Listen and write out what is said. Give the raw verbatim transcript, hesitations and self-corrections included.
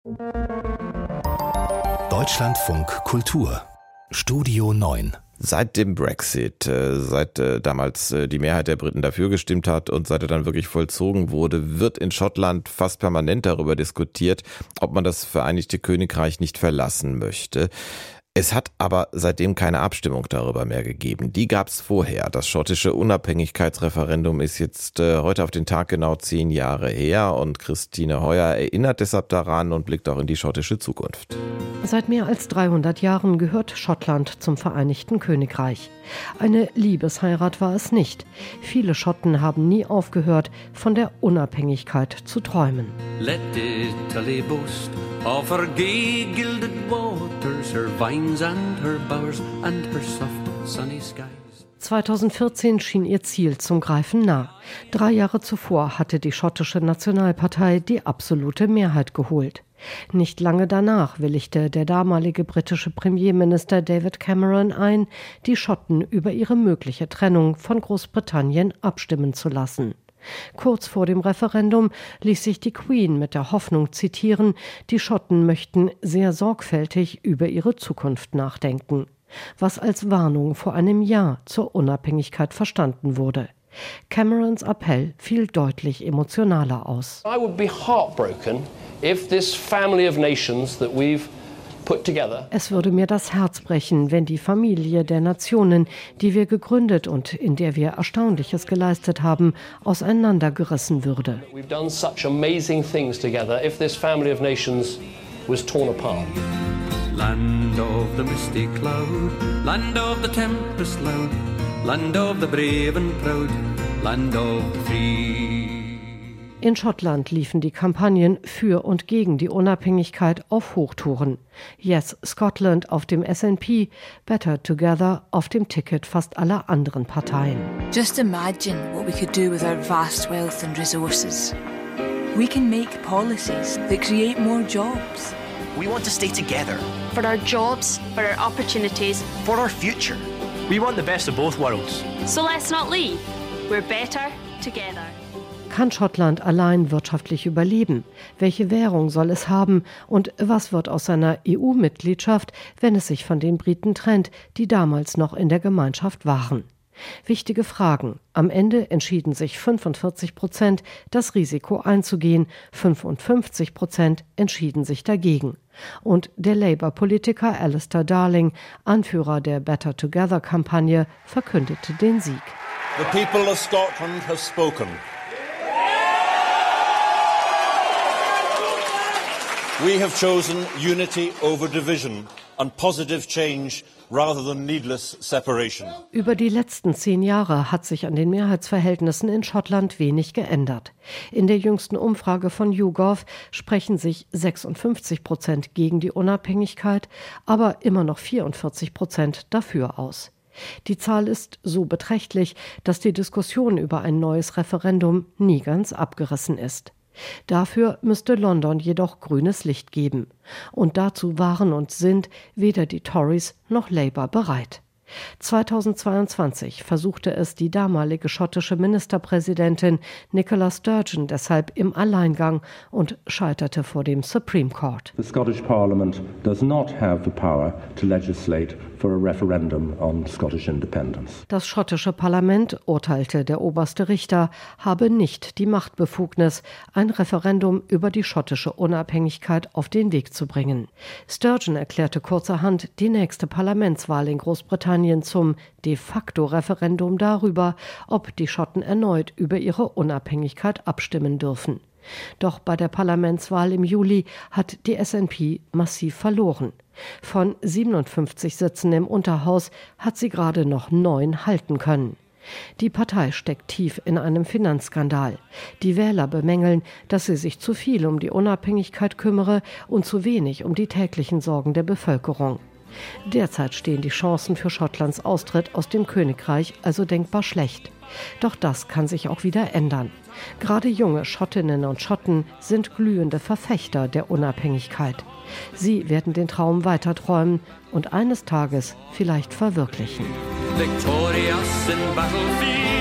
Deutschlandfunk Kultur Studio neun. Seit dem Brexit, äh, seit äh, damals äh, die Mehrheit der Briten dafür gestimmt hat und seit er dann wirklich vollzogen wurde, wird in Schottland fast permanent darüber diskutiert, ob man das Vereinigte Königreich nicht verlassen möchte. Es hat aber seitdem keine Abstimmung darüber mehr gegeben. Die gab es vorher. Das schottische Unabhängigkeitsreferendum ist jetzt äh, heute auf den Tag genau zehn Jahre her und Christine Heuer erinnert deshalb daran und blickt auch in die schottische Zukunft. Seit mehr als dreihundert Jahren gehört Schottland zum Vereinigten Königreich. Eine Liebesheirat war es nicht. Viele Schotten haben nie aufgehört, von der Unabhängigkeit zu träumen. Let Italy boast of her gay gilded waters, her vines and her bowers and her soft sunny skies. zweitausendvierzehn schien ihr Ziel zum Greifen nah. Drei Jahre zuvor hatte die schottische Nationalpartei die absolute Mehrheit geholt. Nicht lange danach willigte der damalige britische Premierminister David Cameron ein, die Schotten über ihre mögliche Trennung von Großbritannien abstimmen zu lassen. Kurz vor dem Referendum ließ sich die Queen mit der Hoffnung zitieren, die Schotten möchten sehr sorgfältig über ihre Zukunft nachdenken, was als Warnung vor einem Ja zur Unabhängigkeit verstanden wurde. Camerons Appell fiel deutlich emotionaler aus. I would be heartbroken if this family of nations that we've put together. Es würde mir das Herz brechen, wenn die Familie der Nationen, die wir gegründet und in der wir Erstaunliches geleistet haben, auseinandergerissen würde. We've done such amazing things together if this family of nations was torn apart. Land of the misty cloud, land of the tempest loud, land of the brave and proud, land of the free. In Schottland liefen die Kampagnen für und gegen die Unabhängigkeit auf Hochtouren. Yes Scotland auf dem S N P, Better Together auf dem Ticket fast aller anderen Parteien. Just imagine what we could do with our vast wealth and resources. We can make policies that create more jobs. We want to stay together. For our jobs, for our opportunities. For our future. We want the best of both worlds. So let's not leave. We're better together. Kann Schottland allein wirtschaftlich überleben? Welche Währung soll es haben? Und was wird aus seiner E U-Mitgliedschaft, wenn es sich von den Briten trennt, die damals noch in der Gemeinschaft waren? Wichtige Fragen. Am Ende entschieden sich fünfundvierzig Prozent, das Risiko einzugehen. fünfundfünfzig Prozent entschieden sich dagegen. Und der Labour-Politiker Alistair Darling, Anführer der Better Together-Kampagne, verkündete den Sieg. The people of Scotland have spoken. We have chosen unity over division and positive change rather than needless separation. Über die letzten zehn Jahre hat sich an den Mehrheitsverhältnissen in Schottland wenig geändert. In der jüngsten Umfrage von YouGov sprechen sich sechsundfünfzig Prozent gegen die Unabhängigkeit, aber immer noch vierundvierzig Prozent dafür aus. Die Zahl ist so beträchtlich, dass die Diskussion über ein neues Referendum nie ganz abgerissen ist. Dafür müsste London jedoch grünes Licht geben. Und dazu waren und sind weder die Tories noch Labour bereit. zweitausendzweiundzwanzig versuchte es die damalige schottische Ministerpräsidentin Nicola Sturgeon deshalb im Alleingang und scheiterte vor dem Supreme Court. The Scottish Parliament does not have the power to legislate for a referendum on Scottish independence. Das schottische Parlament, urteilte der oberste Richter, habe nicht die Machtbefugnis, ein Referendum über die schottische Unabhängigkeit auf den Weg zu bringen. Sturgeon erklärte kurzerhand die nächste Parlamentswahl in Großbritannien zum de facto Referendum darüber, ob die Schotten erneut über ihre Unabhängigkeit abstimmen dürfen. Doch bei der Parlamentswahl im Juli hat die S N P massiv verloren. Von siebenundfünfzig Sitzen im Unterhaus hat sie gerade noch neun halten können. Die Partei steckt tief in einem Finanzskandal. Die Wähler bemängeln, dass sie sich zu viel um die Unabhängigkeit kümmere und zu wenig um die täglichen Sorgen der Bevölkerung. Derzeit stehen die Chancen für Schottlands Austritt aus dem Königreich also denkbar schlecht. Doch das kann sich auch wieder ändern. Gerade junge Schottinnen und Schotten sind glühende Verfechter der Unabhängigkeit. Sie werden den Traum weiterträumen und eines Tages vielleicht verwirklichen. Victorious in battlefield.